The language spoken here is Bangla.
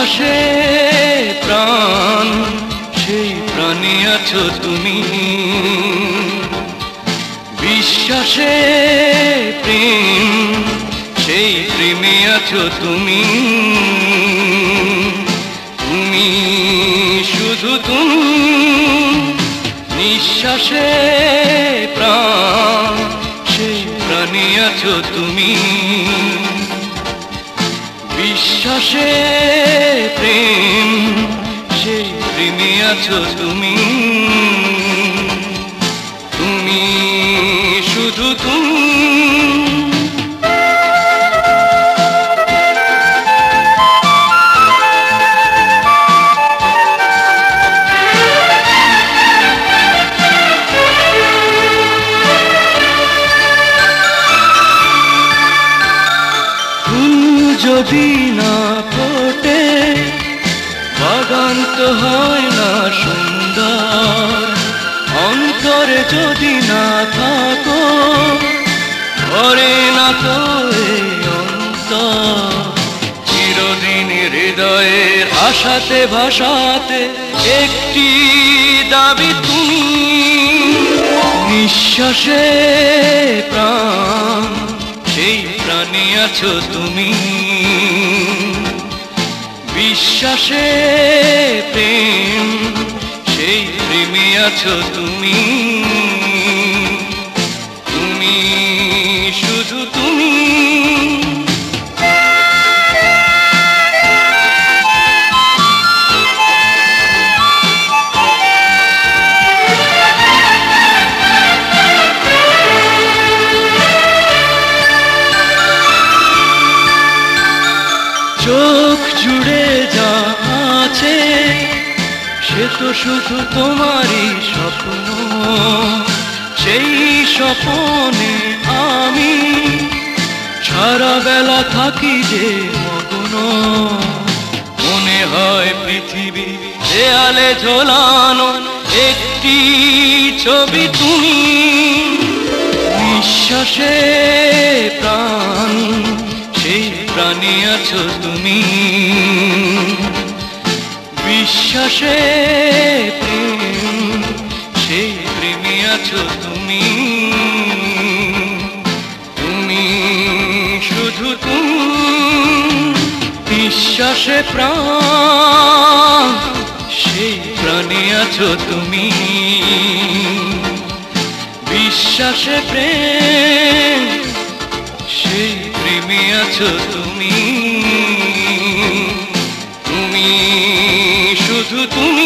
বিশ্বাসে প্রাণ সেই প্রাণে আছো তুমি, বিশ্বাসে প্রেম সেই প্রেমে আছো তুমি, তুমি শুধু তুমি, নিঃশ্বাসে প্রাণ সেই প্রাণে আছো তুমি, বিশ্বাসে প্রেম সেই প্রেমে আছো তুমি, তুমি শুধু তুমি। যদি না ফোটে বাগান তো হয় না সুন্দর, অন্তরে যদি না থাকো ঘরে না তো এই অন্তর, চিরদিন হৃদয়ের আশাতে ভাষাতে একটি দাবি তুমি, নিঃশ্বাসে প্রাণ সেই প্রাণে আছো তুমি, বিশ্বাসে প্রেম সেই প্রেমে আছো তুমি, তুমি শুধু তুমি। চোখ জুড়ে যা আছে সে তো শুধু তোমারই স্বপ্ন, সেই স্বপ্নে আমি সারা বেলা থাকি যে মগ্ন, মনে হয় পৃথিবী দেয়ালে ঝোলানো একটি ছবি তুমি, নিঃশ্বাসে প্রাণ সেই প্রাণে আছো তুমি, বিশ্বাসে প্রেম সেই প্রেমে আছো তুমি, তুমি শুধু তুমি, বিশ্বাসে প্রাণ সেই প্রাণে আছো তুমি, বিশ্বাসে প্রেম সেই প্রেমে আছো তুমি, তুমি শুধু তুমি।